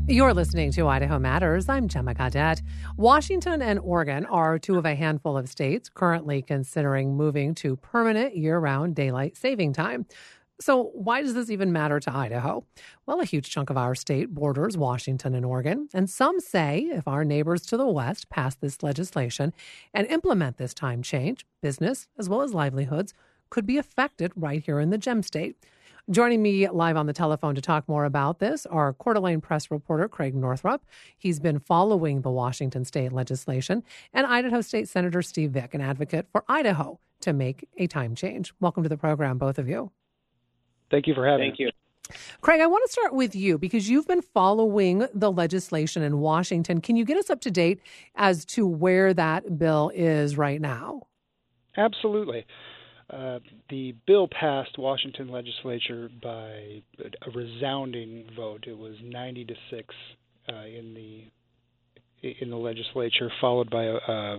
You're listening to Idaho Matters. I'm Gemma Gaudette. Washington and Oregon are two of a handful of states currently considering moving to permanent year-round daylight saving time. So why does this even matter to Idaho? Well, a huge chunk of our state borders Washington and Oregon, and some say if our neighbors to the west pass this legislation and implement this time change, business as well as livelihoods could be affected right here in the Gem State. Joining me live on the telephone to talk more about this are Coeur d'Alene Press reporter Craig Northrup. He's been following the Washington state legislation, and Idaho State Senator Steve Vick, an advocate for Idaho to make a time change. Welcome to the program, both of you. Thank you for having me. Thank you. Craig, I want to start with you because you've been following the legislation in Washington. Can you get us up to date as to where that bill is right now? Absolutely. The bill passed Washington legislature by a resounding vote. It was 90 to 6 in the legislature, followed by a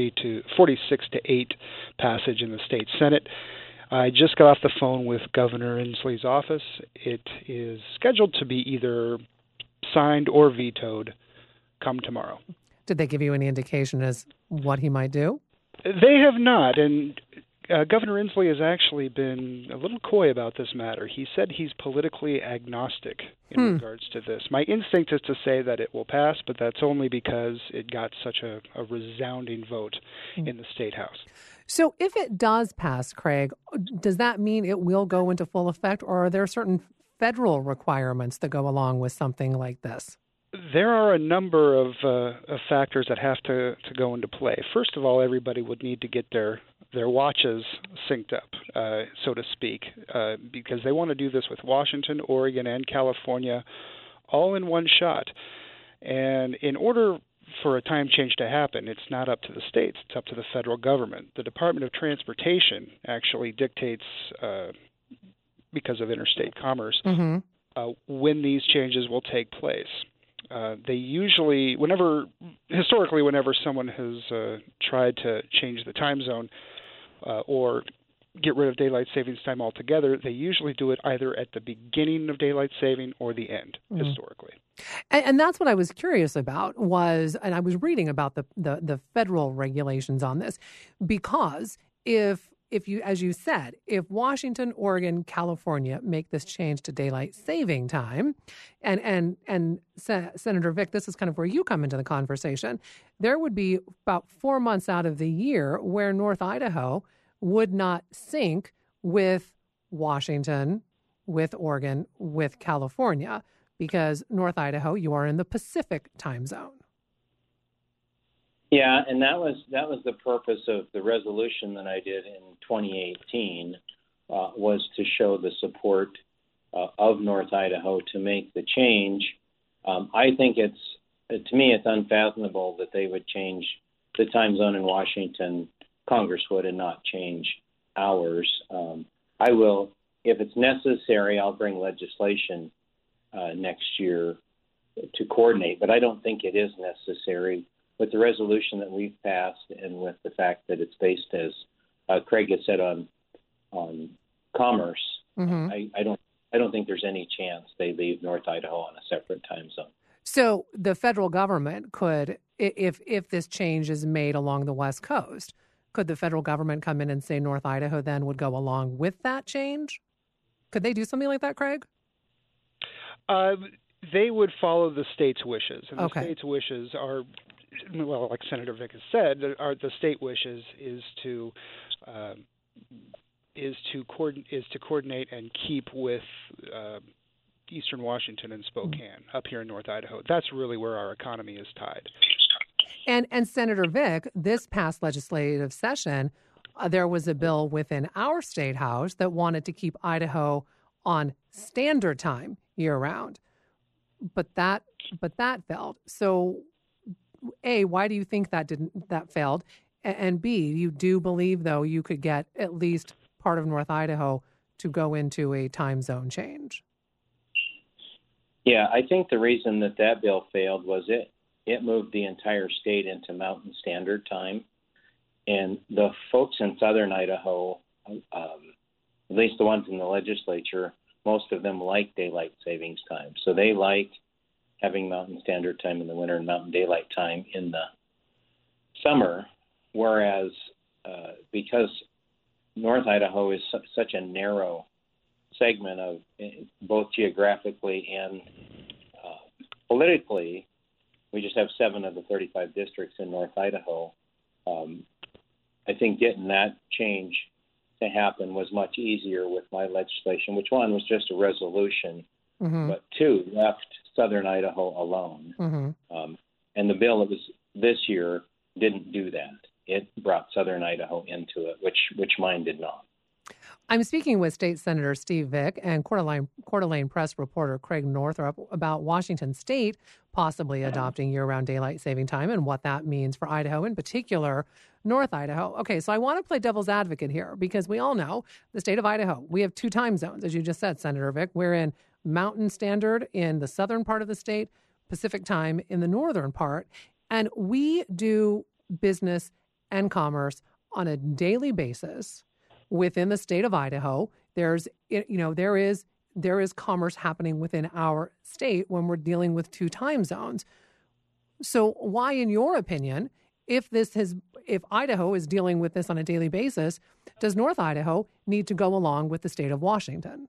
46 to 8 passage in the state Senate. I just got off the phone with Governor Inslee's office. It is scheduled to be either signed or vetoed come tomorrow. Did they give you any indication as what he might do? They have not, and Governor Inslee has actually been a little coy about this matter. He said he's politically agnostic in regards to this. My instinct is to say that it will pass, but that's only because it got such a resounding vote in the State House. So if it does pass, Craig, does that mean it will go into full effect, or are there certain federal requirements that go along with something like this? There are a number of factors that have to go into play. First of all, everybody would need to get their watches synced up, so to speak, because they want to do this with Washington, Oregon, and California all in one shot. And in order for a time change to happen, it's not up to the states, it's up to the federal government. The Department of Transportation actually dictates, because of interstate commerce, when these changes will take place. They usually, whenever someone has tried to change the time zone or get rid of daylight savings time altogether, they usually do it either at the beginning of daylight saving or the end, historically. And that's what I was curious about and I was reading about the federal regulations on this, because if you, as you said, if Washington, Oregon, California make this change to daylight saving time, and Senator Vick, this is kind of where you come into the conversation, there would be about 4 months out of the year where North Idaho would not sync with Washington, with Oregon, with California, because North Idaho, you are in the Pacific time zone. Yeah, and that was the purpose of the resolution that I did in 2018, was to show the support of North Idaho to make the change. I think to me it's unfathomable that they would change the time zone in Washington. Congress would, and not change ours. I will, if it's necessary, I'll bring legislation next year to coordinate, but I don't think it is necessary. With the resolution that we've passed and with the fact that it's based, as Craig has said, on commerce, I don't think there's any chance they leave North Idaho on a separate time zone. So the federal government could, if this change is made along the West Coast, could the federal government come in and say North Idaho then would go along with that change? Could they do something like that, Craig? They would follow the state's wishes, and Okay. The state's wishes are, well, like Senator Vick has said, the state wishes is to coordinate and keep with Eastern Washington and Spokane up here in North Idaho. That's really where our economy is tied. And Senator Vick, this past legislative session, there was a bill within our state house that wanted to keep Idaho on standard time year-round, but that failed. So, A, why do you think that failed? And B, you do believe, though, you could get at least part of North Idaho to go into a time zone change? Yeah, I think the reason that bill failed was it moved the entire state into Mountain Standard Time. And the folks in southern Idaho, at least the ones in the legislature, most of them like daylight savings time. So they like having Mountain Standard Time in the winter and Mountain Daylight Time in the summer, whereas because North Idaho is such a narrow segment of both geographically and politically, we just have 7 of the 35 districts in North Idaho. I think getting that change to happen was much easier with my legislation, which one was just a resolution, but 2 left Southern Idaho alone. And the bill that was this year didn't do that. It brought Southern Idaho into it, which mine did not. I'm speaking with State Senator Steve Vick and Coeur d'Alene Press reporter Craig Northrup about Washington State possibly adopting year-round daylight saving time and what that means for Idaho, in particular, North Idaho. Okay, so I want to play devil's advocate here because we all know the state of Idaho, we have 2 time zones, as you just said, Senator Vick. We're in Mountain Standard in the southern part of the state, Pacific Time in the northern part, and we do business and commerce on a daily basis within the state of Idaho. There is commerce happening within our state when we're dealing with 2 time zones. So why, in your opinion, if Idaho is dealing with this on a daily basis, does North Idaho need to go along with the state of Washington?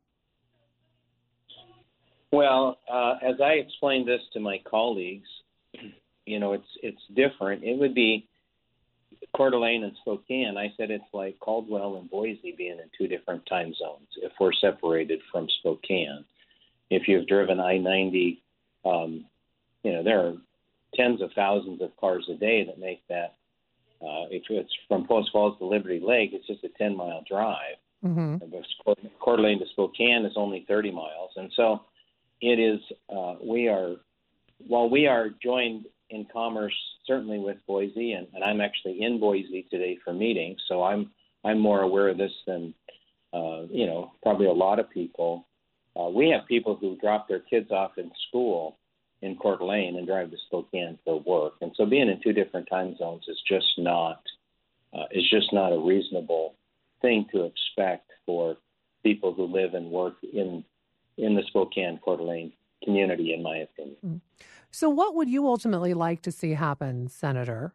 Well, as I explained this to my colleagues, it's different. It would be Coeur d'Alene and Spokane. I said it's like Caldwell and Boise being in 2 different time zones if we're separated from Spokane. If you've driven I-90, there are tens of thousands of cars a day that make that. If it's from Post Falls to Liberty Lake, it's just a 10-mile drive. Coeur d'Alene to Spokane is only 30 miles. And so it is, we are joined in commerce certainly with Boise, and I'm actually in Boise today for meetings, so I'm more aware of this than probably a lot of people. We have people who drop their kids off in school in Coeur d'Alene and drive to Spokane for work, and so being in 2 different time zones is just not a reasonable thing to expect for people who live and work in the Spokane Coeur d'Alene community, in my opinion. So what would you ultimately like to see happen, Senator?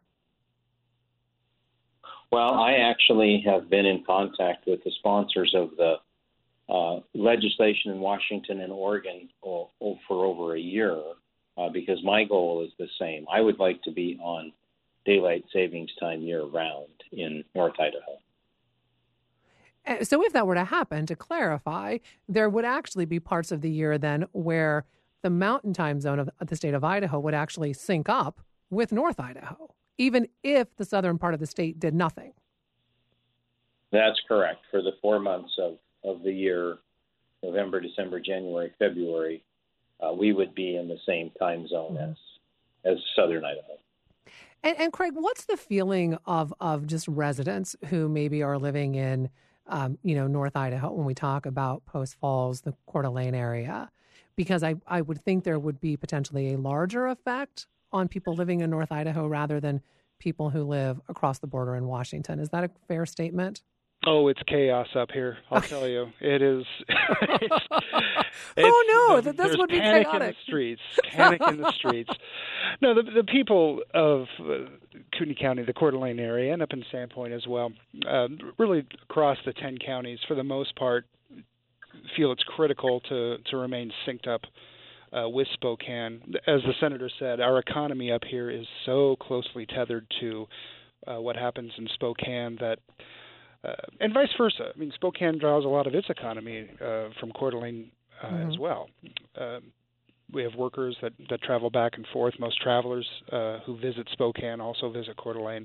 Well, I actually have been in contact with the sponsors of the legislation in Washington and Oregon for over a year because my goal is the same. I would like to be on daylight savings time year-round in North Idaho. So if that were to happen, to clarify, there would actually be parts of the year then where the mountain time zone of the state of Idaho would actually sync up with North Idaho, even if the southern part of the state did nothing. That's correct. For the 4 months of the year, November, December, January, February, we would be in the same time zone as southern Idaho. And Craig, what's the feeling of just residents who maybe are living in, North Idaho when we talk about Post Falls, the Coeur d'Alene area? Because I would think there would be potentially a larger effect on people living in North Idaho rather than people who live across the border in Washington. Is that a fair statement? Oh, it's chaos up here. I'll tell you, it is. This would be panic chaotic. In the streets. Panic in the streets. No, the people of Kootenai County, the Coeur d'Alene area, and up in Sandpoint as well, really across the 10 counties, for the most part, feel it's critical to remain synced up with Spokane. As the senator said, our economy up here is so closely tethered to what happens in Spokane that. And vice versa. I mean, Spokane draws a lot of its economy from Coeur d'Alene as well. We have workers that travel back and forth. Most travelers who visit Spokane also visit Coeur d'Alene.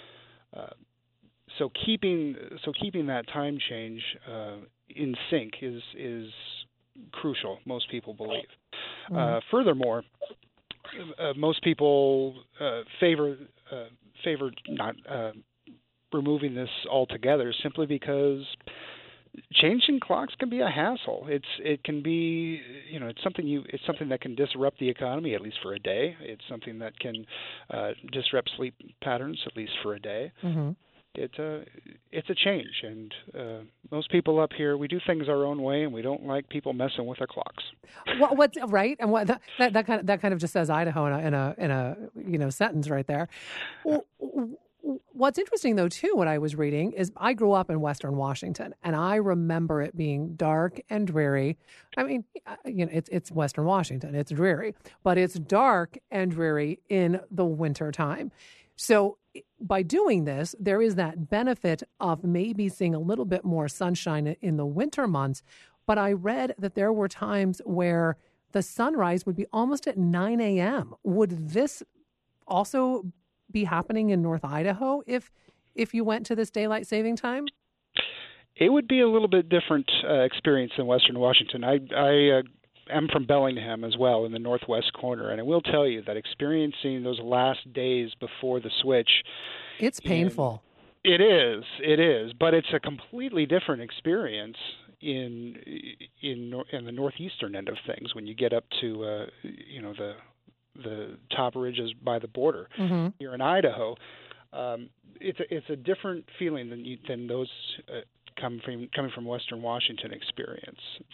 So keeping that time change in sync is crucial. Most people believe. Furthermore, most people favor not. Removing this altogether simply because changing clocks can be a hassle. It can be it's something that can disrupt the economy at least for a day. It's something that can disrupt sleep patterns at least for a day. It's a change, and Most people up here, we do things our own way, and we don't like people messing with our clocks. What's right, and what that kind of just says Idaho in a sentence right there. What's interesting, though, too, what I was reading is I grew up in Western Washington, and I remember it being dark and dreary. I mean, it's Western Washington. It's dreary, but it's dark and dreary in the winter time. So by doing this, there is that benefit of maybe seeing a little bit more sunshine in the winter months. But I read that there were times where the sunrise would be almost at 9 a.m. Would this also be happening in North Idaho if you went to this daylight saving time? It would be a little bit different experience than Western Washington. I am from Bellingham as well, in the northwest corner, and I will tell you that experiencing those last days before the switch, it's painful. It is, but it's a completely different experience in the northeastern end of things when you get up to the top ridges by the border. Mm-hmm. Here in Idaho, it's a different feeling than those coming from Western Washington experience.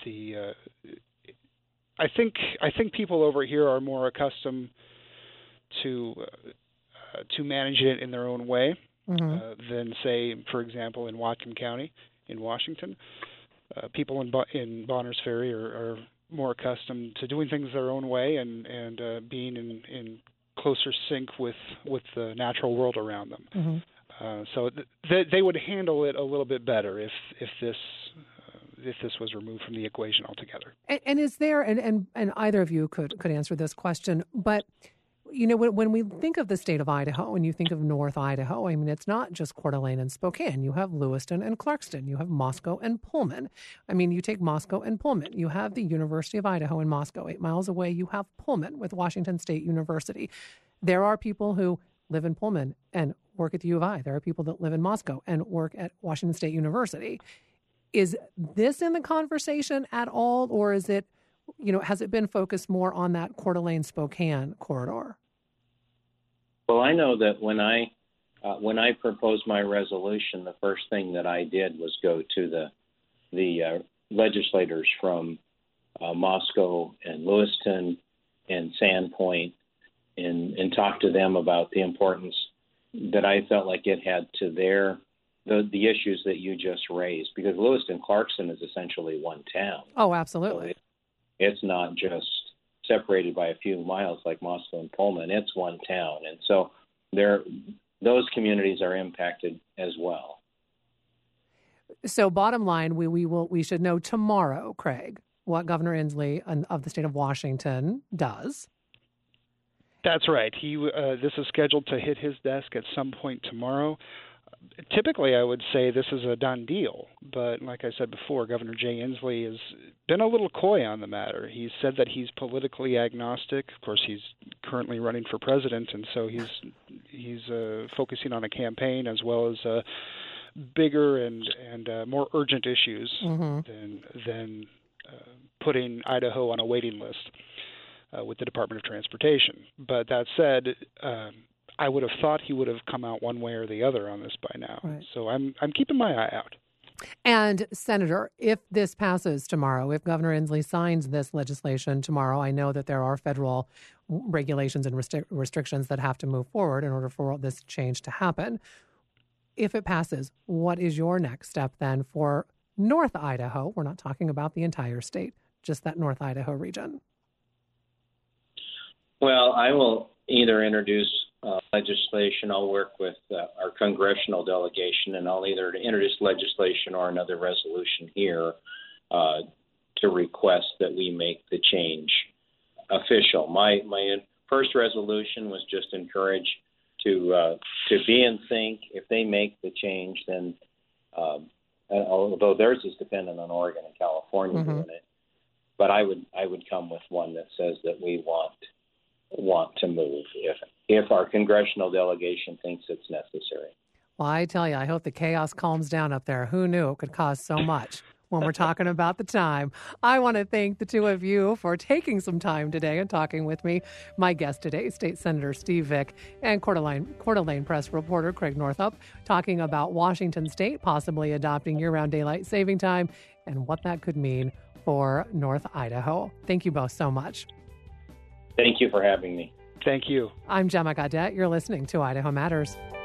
I think people over here are more accustomed to manage it in their own way than, say, for example, in Whatcom County in Washington. People in Bonners Ferry are more accustomed to doing things their own way and being in closer sync with the natural world around them. Mm-hmm. So they would handle it a little bit better if this was removed from the equation altogether. And is there, and either of you could answer this question, but when we think of the state of Idaho and you think of North Idaho, I mean, it's not just Coeur d'Alene and Spokane. You have Lewiston and Clarkston. You have Moscow and Pullman. I mean, you take Moscow and Pullman. You have the University of Idaho in Moscow. 8 miles away, you have Pullman with Washington State University. There are people who live in Pullman and work at the U of I. There are people that live in Moscow and work at Washington State University. Is this in the conversation at all, or is it, has it been focused more on that Coeur d'Alene Spokane corridor? Well, I know that when I proposed my resolution, the first thing that I did was go to the legislators from Moscow and Lewiston and Sandpoint and talk to them about the importance that I felt like it had to the issues that you just raised, because Lewiston Clarkston is essentially one town. Oh, absolutely. So it's not just separated by a few miles like Moscow and Pullman. It's one town. And so those communities are impacted as well. So bottom line, we should know tomorrow, Craig, what Governor Inslee of the state of Washington does. That's right. This is scheduled to hit his desk at some point tomorrow. Typically, I would say this is a done deal, but like I said before, Governor Jay Inslee has been a little coy on the matter. He's said that he's politically agnostic. Of course, he's currently running for president, and so he's focusing on a campaign as well as bigger and more urgent issues than putting Idaho on a waiting list with the Department of Transportation. But that said, I would have thought he would have come out one way or the other on this by now. Right. So I'm keeping my eye out. And Senator, if this passes tomorrow, if Governor Inslee signs this legislation tomorrow, I know that there are federal regulations and restrictions that have to move forward in order for this change to happen. If it passes, what is your next step then for North Idaho? We're not talking about the entire state, just that North Idaho region. Well, I will either introduce legislation. I'll work with our congressional delegation, and I'll either introduce legislation or another resolution here to request that we make the change official. My first resolution was just encourage to be in sync. If they make the change, then although theirs is dependent on Oregon and California doing it, but I would come with one that says that we want to move if our congressional delegation thinks it's necessary. Well, I tell you, I hope the chaos calms down up there. Who knew it could cause so much? when we're talking about the time. I want to thank the two of you for taking some time today and talking with me. My guest today, State Senator Steve Vick and Coeur d'Alene Press reporter Craig Northup, talking about Washington State possibly adopting year-round daylight saving time and what that could mean for North Idaho. Thank you both so much. Thank you for having me. Thank you. I'm Gemma Gaudette. You're listening to Idaho Matters.